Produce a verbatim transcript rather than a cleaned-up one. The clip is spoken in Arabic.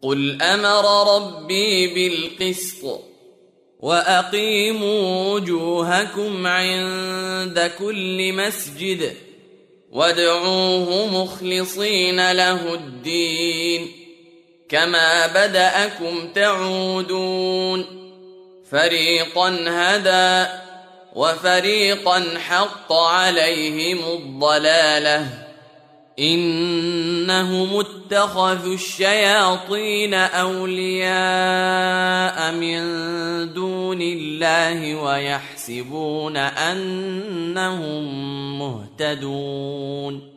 قل أمر ربي بالقسط وأقيموا وجوهكم عند كل مسجد وادعوه مخلصين له الدين كما بدأكم تعودون فريقا هدى وفريقا حق عليهم الضلالة إنهم اتخذوا الشياطين أولياء من دون الله ويحسبون أنهم مهتدون